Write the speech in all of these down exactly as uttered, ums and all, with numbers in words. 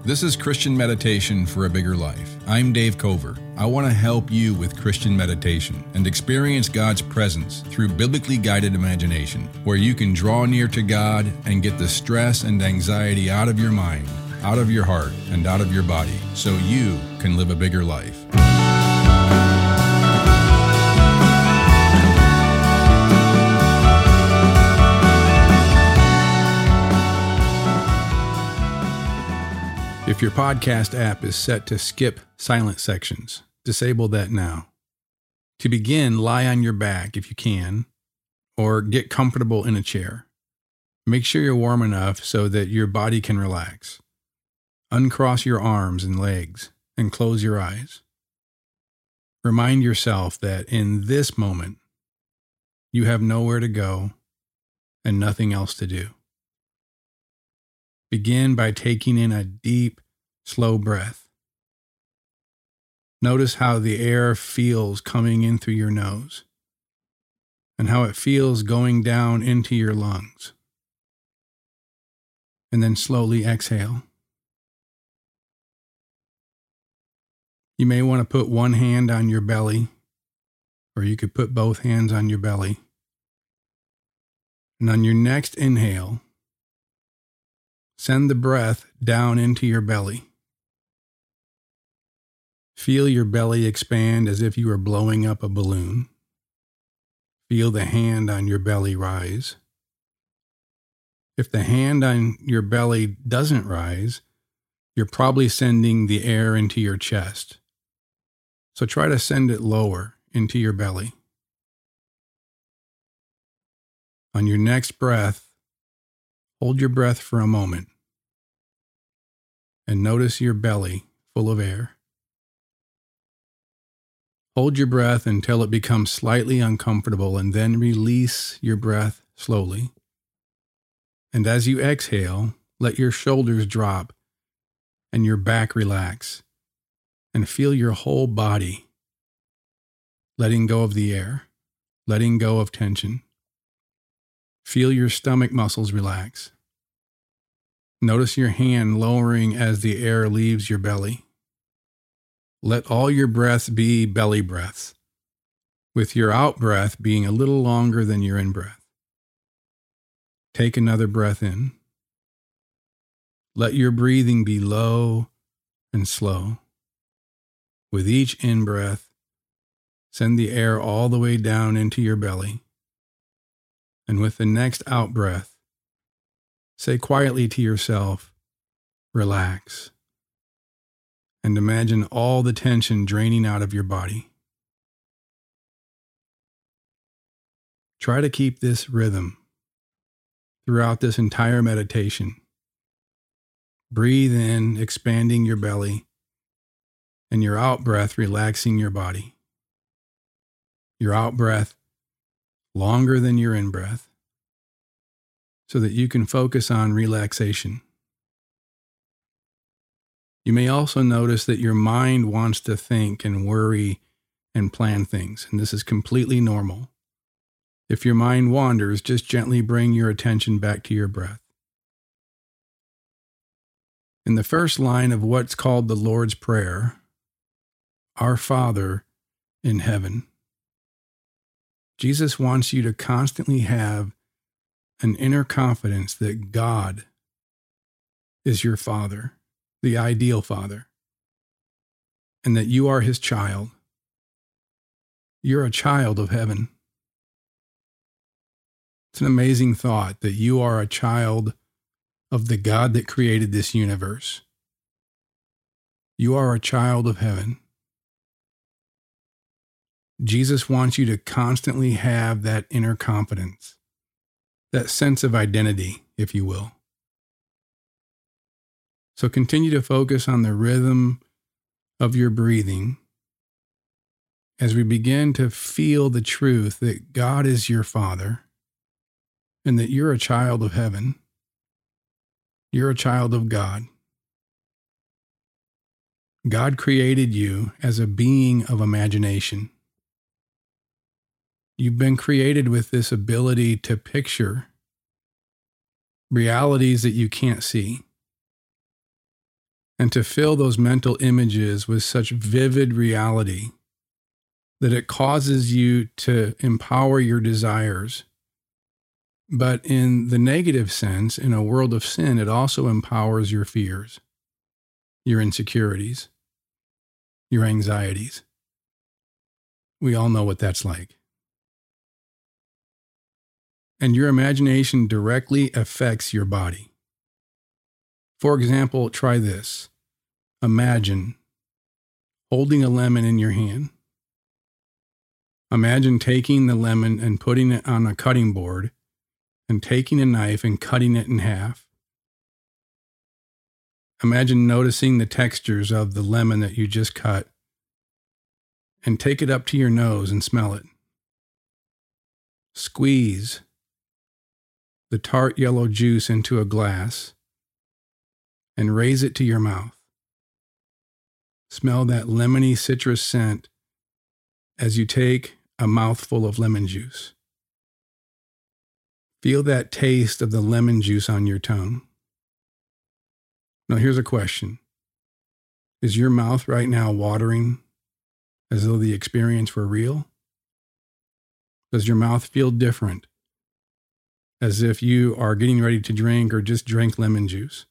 This is Christian Meditation for a Bigger Life. I'm Dave Cover. I want to help you with Christian meditation and experience God's presence through biblically guided imagination, where you can draw near to God and get the stress and anxiety out of your mind, out of your heart, and out of your body, so you can live a bigger life. If your podcast app is set to skip silent sections, disable that now. To begin, lie on your back if you can, or get comfortable in a chair. Make sure you're warm enough so that your body can relax. Uncross your arms and legs and close your eyes. Remind yourself that in this moment, you have nowhere to go and nothing else to do. Begin by taking in a deep, slow breath. Notice how the air feels coming in through your nose and how it feels going down into your lungs. And then slowly exhale. You may want to put one hand on your belly, or you could put both hands on your belly. And on your next inhale, send the breath down into your belly. Feel your belly expand as if you were blowing up a balloon. Feel the hand on your belly rise. If the hand on your belly doesn't rise, you're probably sending the air into your chest. So try to send it lower into your belly. On your next breath, hold your breath for a moment and notice your belly full of air. Hold your breath until it becomes slightly uncomfortable and then release your breath slowly. And as you exhale, let your shoulders drop and your back relax and feel your whole body letting go of the air, letting go of tension. Feel your stomach muscles relax. Notice your hand lowering as the air leaves your belly. Let all your breaths be belly breaths, with your out breath being a little longer than your in breath. Take another breath in. Let your breathing be low and slow. With each in breath, send the air all the way down into your belly. And with the next out breath, say quietly to yourself, relax. And imagine all the tension draining out of your body. Try to keep this rhythm throughout this entire meditation. Breathe in, expanding your belly, and your out breath, relaxing your body. Your out breath longer than your in breath, so that you can focus on relaxation. You may also notice that your mind wants to think and worry and plan things, and this is completely normal. If your mind wanders, just gently bring your attention back to your breath. In the first line of what's called the Lord's Prayer, Our Father in heaven, Jesus wants you to constantly have an inner confidence that God is your Father, the ideal Father, and that you are His child. You're a child of heaven. It's an amazing thought that you are a child of the God that created this universe. You are a child of heaven. Jesus wants you to constantly have that inner confidence, that sense of identity, if you will. So continue to focus on the rhythm of your breathing as we begin to feel the truth that God is your Father and that you're a child of heaven. You're a child of God. God created you as a being of imagination. You've been created with this ability to picture realities that you can't see. and to fill those mental images with such vivid reality that it causes you to empower your desires. But in the negative sense, in a world of sin, it also empowers your fears, your insecurities, your anxieties. We all know what that's like. And your imagination directly affects your body. For example, try this. Imagine holding a lemon in your hand. Imagine taking the lemon and putting it on a cutting board and taking a knife and cutting it in half. Imagine noticing the textures of the lemon that you just cut and take it up to your nose and smell it. Squeeze the tart yellow juice into a glass and raise it to your mouth. Smell that lemony citrus scent as you take a mouthful of lemon juice. Feel that taste of the lemon juice on your tongue. Now here's a question. Is your mouth right now watering as though the experience were real? Does your mouth feel different, as if you are getting ready to drink or just drank lemon juice?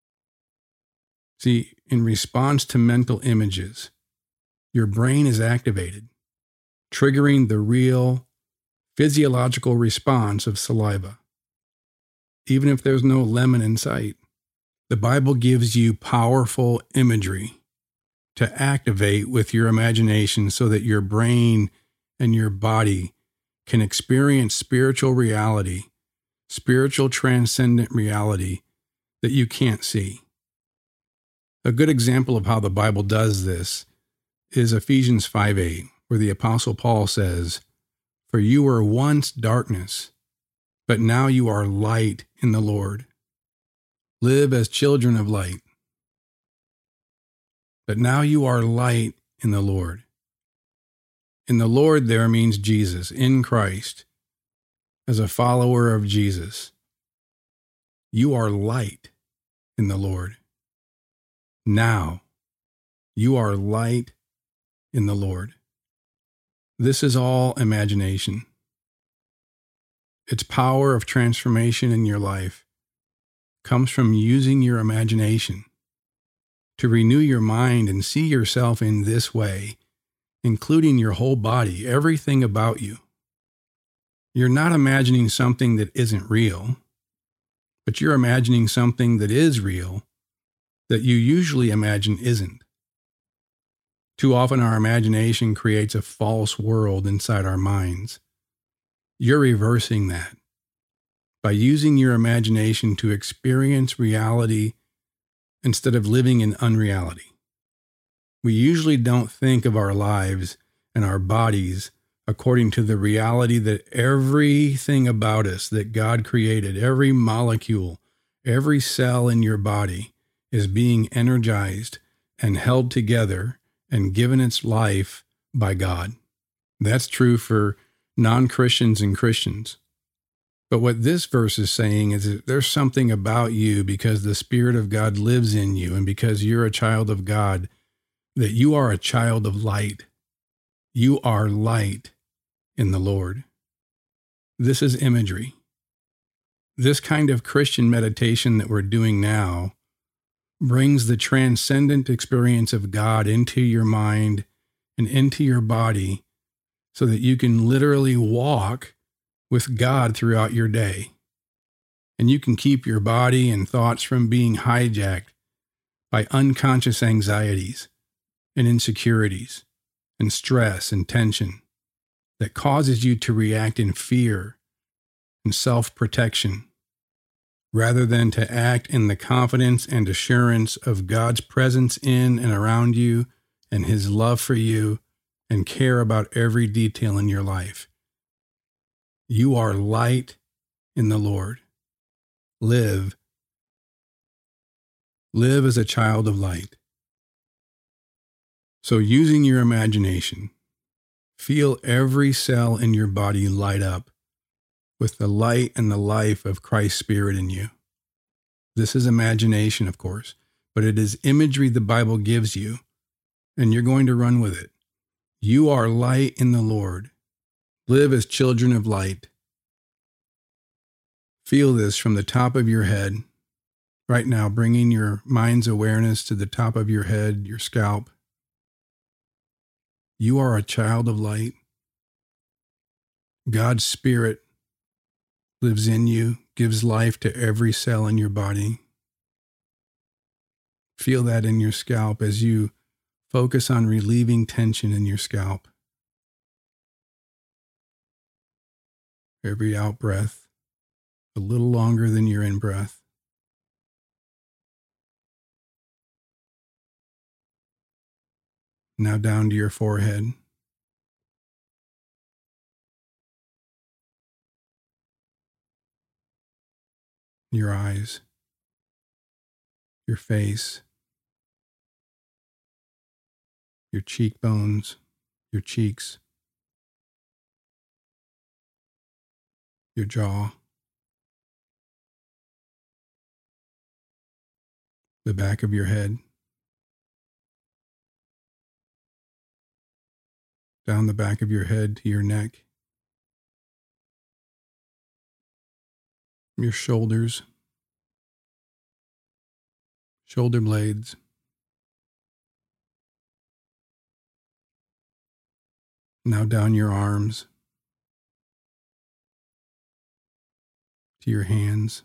See, in response to mental images, your brain is activated, triggering the real physiological response of saliva, even if there's no lemon in sight. The Bible gives you powerful imagery to activate with your imagination so that your brain and your body can experience spiritual reality, spiritual transcendent reality that you can't see. A good example of how the Bible does this is Ephesians five eight, where the Apostle Paul says, "For you were once darkness, but now you are light in the Lord. Live as children of light. But now you are light in the Lord." In the Lord there means Jesus, in Christ, as a follower of Jesus. You are light in the Lord. Now, you are light in the Lord. This is all imagination. Its power of transformation in your life comes from using your imagination to renew your mind and see yourself in this way, including your whole body, everything about you. You're not imagining something that isn't real, but you're imagining something that is real that you usually imagine isn't. Too often our imagination creates a false world inside our minds. You're reversing that by using your imagination to experience reality instead of living in unreality. We usually don't think of our lives and our bodies according to the reality that everything about us that God created, every molecule, every cell in your body is being energized and held together and given its life by God. That's true for non-Christians and Christians. But what this verse is saying is that there's something about you because the Spirit of God lives in you and because you're a child of God, that you are a child of light. You are light in the Lord. This is imagery. This kind of Christian meditation that we're doing now brings the transcendent experience of God into your mind and into your body so that you can literally walk with God throughout your day. And you can keep your body and thoughts from being hijacked by unconscious anxieties and insecurities and stress and tension that causes you to react in fear and self-protection, rather than to act in the confidence and assurance of God's presence in and around you and His love for you and care about every detail in your life. You are light in the Lord. Live. Live as a child of light. So using your imagination, feel every cell in your body light up with the light and the life of Christ's Spirit in you. This is imagination, of course, but it is imagery the Bible gives you, and you're going to run with it. You are light in the Lord. Live as children of light. Feel this from the top of your head right now, bringing your mind's awareness to the top of your head, your scalp. You are a child of light. God's Spirit lives in you, gives life to every cell in your body. Feel that in your scalp as you focus on relieving tension in your scalp. Every out breath, a little longer than your in breath. Now down to your forehead. Your eyes, your face, your cheekbones, your cheeks, your jaw, the back of your head, down the back of your head to your neck, your shoulders, shoulder blades, now down your arms, to your hands,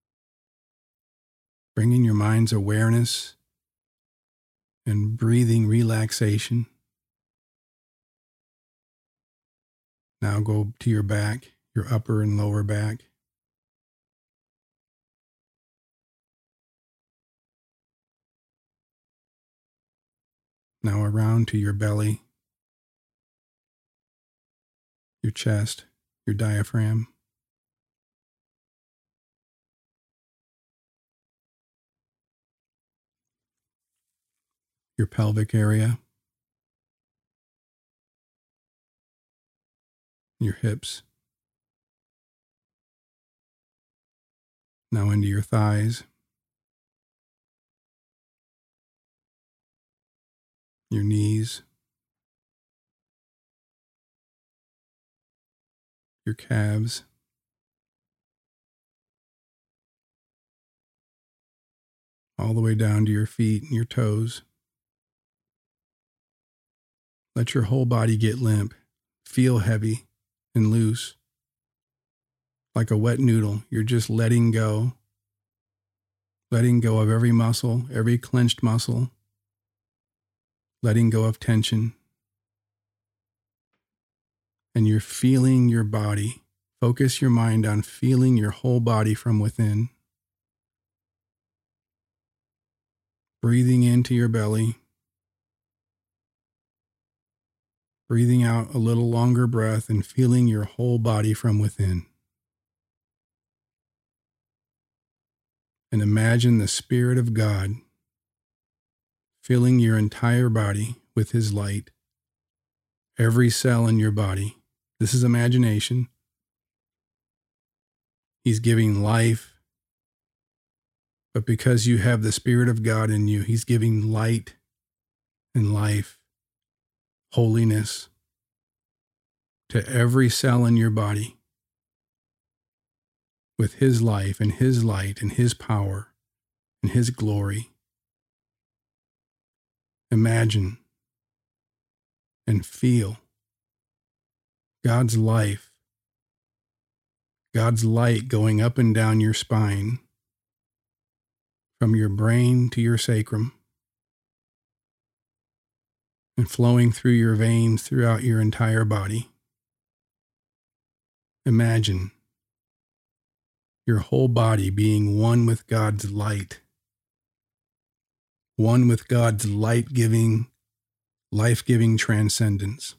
bringing your mind's awareness and breathing relaxation. Now go to your back, your upper and lower back. Now around to your belly, your chest, your diaphragm. Your pelvic area, your hips. Now into your thighs, your knees, your calves, all the way down to your feet and your toes. Let your whole body get limp, feel heavy and loose. Like a wet noodle, you're just letting go, letting go of every muscle, every clenched muscle, letting go of tension. And you're feeling your body. Focus your mind on feeling your whole body from within. Breathing into your belly. Breathing out a little longer breath and feeling your whole body from within. And imagine the Spirit of God filling your entire body with His light. Every cell in your body. This is imagination. He's giving life. But because you have the Spirit of God in you, He's giving light and life, holiness to every cell in your body. With His life and His light and His power and His glory. Imagine and feel God's life, God's light going up and down your spine, from your brain to your sacrum, and flowing through your veins throughout your entire body. Imagine your whole body being one with God's light, one with God's light-giving, life-giving transcendence.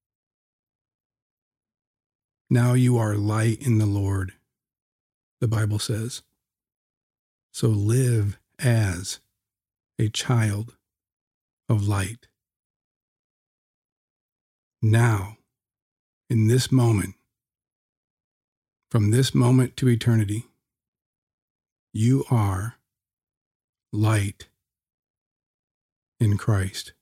Now you are light in the Lord, the Bible says. So live as a child of light. Now, in this moment, from this moment to eternity, you are light in Christ.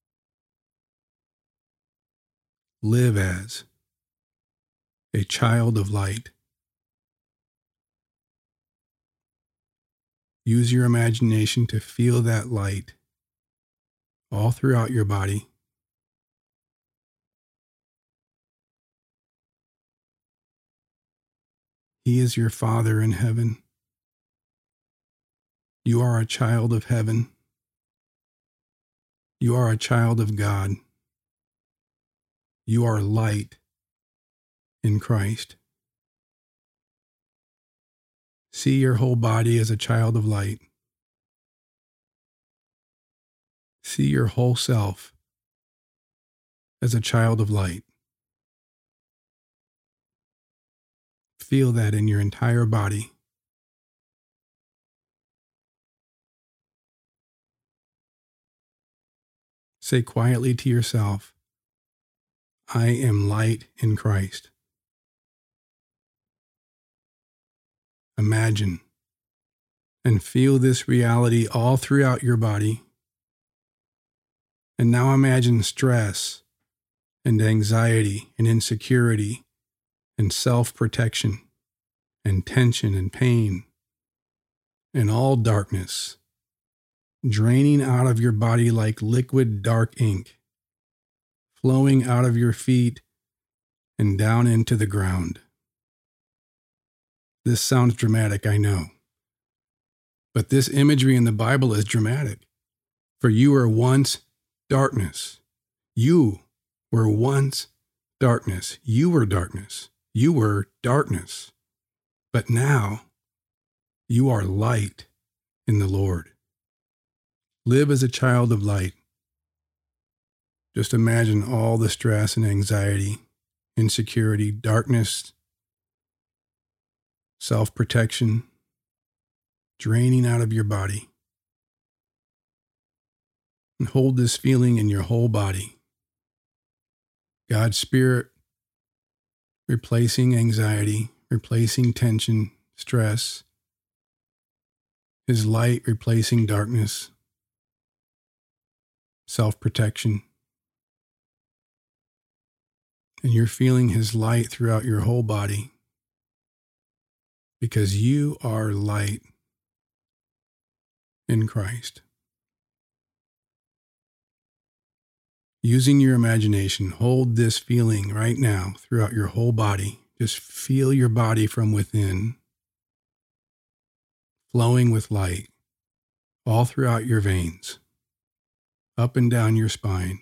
Live as a child of light. Use your imagination to feel that light all throughout your body. He is your Father in heaven. You are a child of heaven. You are a child of God. You are light in Christ. See your whole body as a child of light. See your whole self as a child of light. Feel that in your entire body. Say quietly to yourself, I am light in Christ. Imagine and feel this reality all throughout your body. And now imagine stress and anxiety and insecurity and self-protection and tension and pain and all darkness draining out of your body like liquid dark ink, flowing out of your feet and down into the ground. This sounds dramatic, I know. But this imagery in the Bible is dramatic. For you were once darkness. You were once darkness. You were darkness. You were darkness. But now you are light in the Lord. Live as a child of light. Just imagine all the stress and anxiety, insecurity, darkness, self-protection, draining out of your body. And hold this feeling in your whole body. God's Spirit replacing anxiety, replacing tension, stress. His light replacing darkness, self-protection. And you're feeling His light throughout your whole body because you are light in Christ. Using your imagination, hold this feeling right now throughout your whole body. Just feel your body from within, flowing with light all throughout your veins, up and down your spine,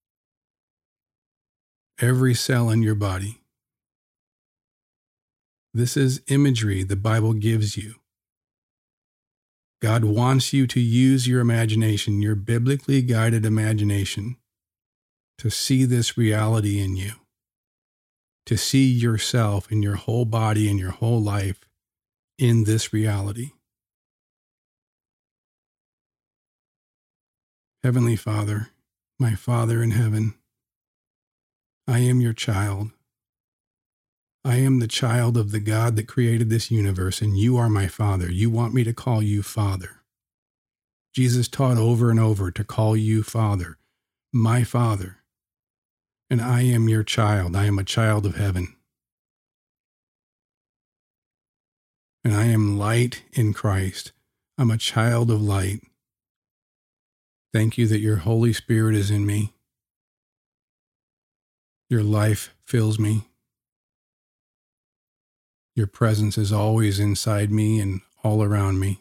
every cell in your body. This is imagery the Bible gives you. God wants you to use your imagination, your biblically guided imagination, to see this reality in you, to see yourself and your whole body and your whole life in this reality. Heavenly Father, my Father in heaven, I am your child. I am the child of the God that created this universe, and you are my Father. You want me to call you Father. Jesus taught over and over to call you Father, my Father. And I am your child. I am a child of heaven. And I am light in Christ. I'm a child of light. Thank you that your Holy Spirit is in me. Your life fills me. Your presence is always inside me and all around me.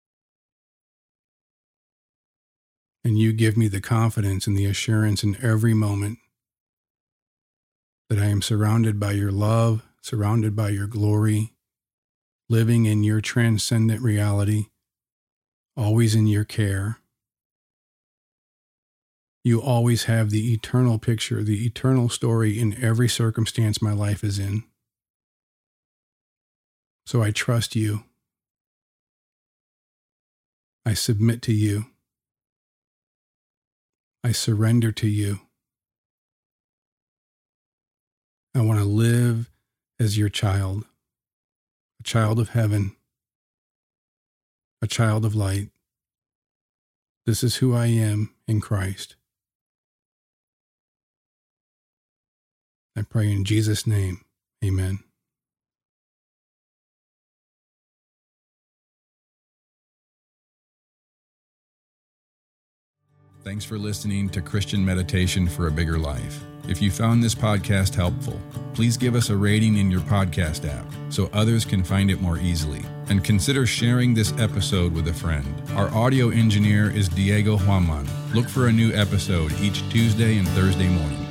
And you give me the confidence and the assurance in every moment that I am surrounded by your love, surrounded by your glory, living in your transcendent reality, always in your care. You always have the eternal picture, the eternal story in every circumstance my life is in. So I trust you. I submit to you. I surrender to you. I want to live as your child, a child of heaven, a child of light. This is who I am in Christ. I pray in Jesus' name. Amen. Thanks for listening to Christian Meditation for a Bigger Life. If you found this podcast helpful, please give us a rating in your podcast app so others can find it more easily. And consider sharing this episode with a friend. Our audio engineer is Diego Huaman. Look for a new episode each Tuesday and Thursday morning.